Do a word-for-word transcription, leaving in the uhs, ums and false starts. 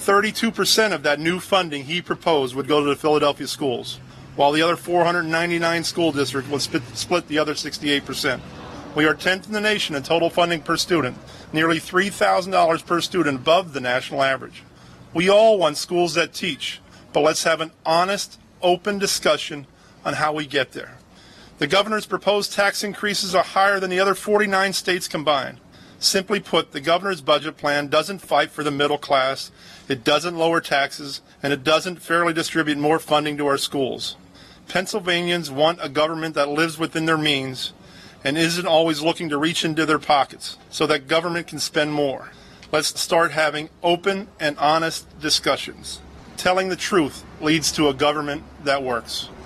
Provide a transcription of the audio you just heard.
thirty-two percent of that new funding he proposed would go to the Philadelphia schools, while the other four hundred ninety-nine school districts would split, split the other sixty-eight percent. We are tenth in the nation in total funding per student, nearly three thousand dollars per student above the national average. We all want schools that teach, but let's have an honest, open discussion on how we get there. The governor's proposed tax increases are higher than the other forty-nine states combined. Simply put, the governor's budget plan doesn't fight for the middle class, it doesn't lower taxes, and it doesn't fairly distribute more funding to our schools. Pennsylvanians want a government that lives within their means and isn't always looking to reach into their pockets so that government can spend more. Let's start having open and honest discussions. Telling the truth leads to a government that works.